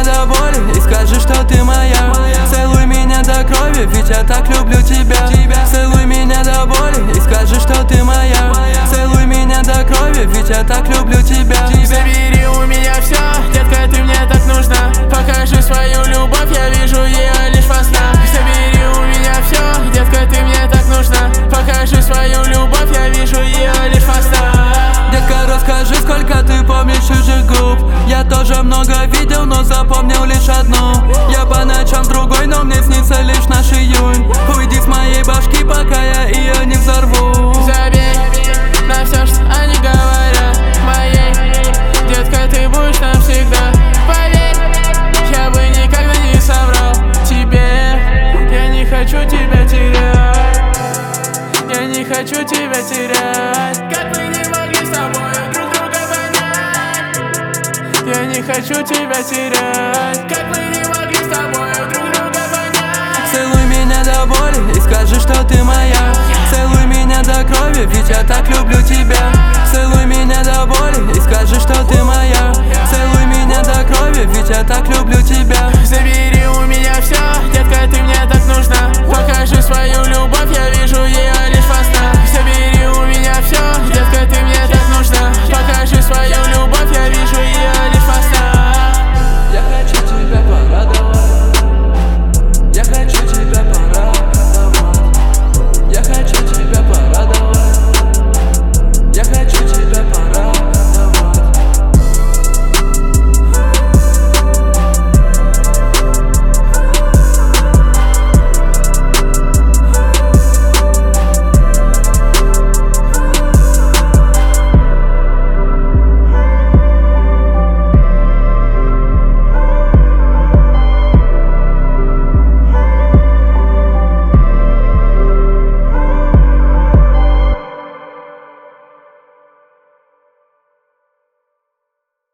до боли и скажи, что ты моя. Целуй меня до крови, ведь я так люблю тебя. Целуй меня до боли и скажи, что ты моя. Целуй меня до крови, ведь я так люблю тебя. Забери у меня все, детка, ты мне так нужна. Покажи свою любовь, я вижу ее лишь во снах. Забери у меня все, детка, ты мне так нужна. Покажи свою любовь, я вижу ее лишь во снах. Детка, расскажи, сколько ты помнишь чужих губ. Я тоже много видел, но запомнил лишь одну. Я по ночам другой, но мне снится лишь наш июнь. Уйди с моей башки, пока я ее не взорву. Забей на все, что они говорят. Моей, детка, ты будешь навсегда. Поверь, я бы никогда не соврал тебе. Я не хочу тебя терять. Я не хочу тебя терять. Как мы не могли с тобой друг друга понять. Я не хочу тебя терять. Как мы не могли с тобой друг друга понять. Целуй меня до боли и скажи, что ты моя. Целуй меня до крови, ведь я так люблю тебя. Целуй меня до боли и скажи, что ты моя. Целуй меня до крови, ведь я так люблю тебя. Забери у меня все, детка, ты мне так нужна.